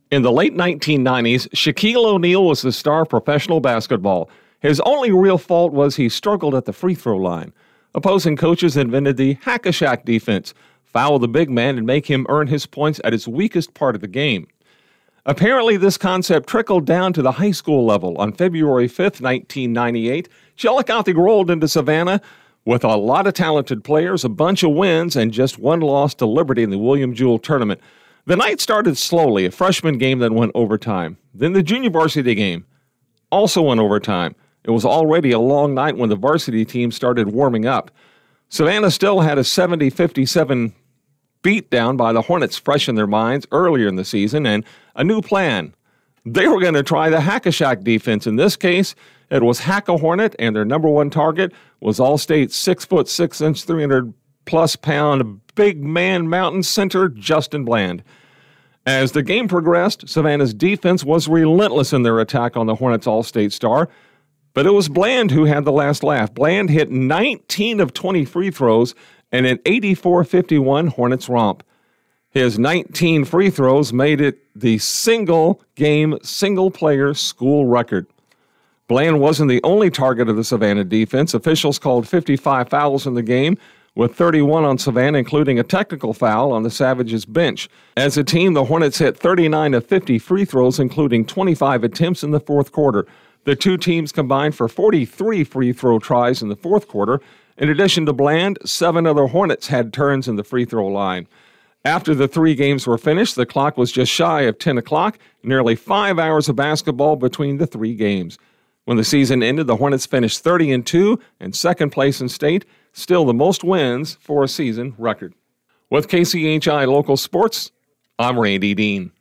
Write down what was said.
In the late 1990s, Shaquille O'Neal was the star of professional basketball. His only real fault was he struggled at the free throw line. Opposing coaches invented the hack-a-Shaq defense, foul the big man and make him earn his points at his weakest part of the game. Apparently, this concept trickled down to the high school level. On February 5th, 1998, Chillicothe rolled into Savannah with a lot of talented players, a bunch of wins, and just one loss to Liberty in the William Jewell tournament. The night started slowly, a freshman game that went overtime. Then the junior varsity game also went overtime. It was already a long night when the varsity team started warming up. Savannah still had a 70-57 beatdown by the Hornets fresh in their minds earlier in the season, and a new plan. They were going to try the hack-a-Shaq defense. In this case, it was Hack-a-Hornet, and their number one target was All-State 6'6", 300-plus pound big man mountain center Justin Bland. As the game progressed, Savannah's defense was relentless in their attack on the Hornets' All-State star, but it was Bland who had the last laugh. Bland hit 19 of 20 free throws and an 84-51 Hornets romp. His 19 free throws made it the single-game, single-player school record. Bland wasn't the only target of the Savannah defense. Officials called 55 fouls in the game, with 31 on Savannah, including a technical foul on the Savages bench. As a team, the Hornets hit 39 of 50 free throws, including 25 attempts in the fourth quarter. The two teams combined for 43 free throw tries in the fourth quarter. In addition to Bland, 7 other Hornets had turns in the free throw line. After the 3 games were finished, the clock was just shy of 10 o'clock, nearly 5 hours of basketball between the 3 games. When the season ended, the Hornets finished 30-2 and second place in state, still the most wins for a season record. With KCHI Local Sports, I'm Randy Dean.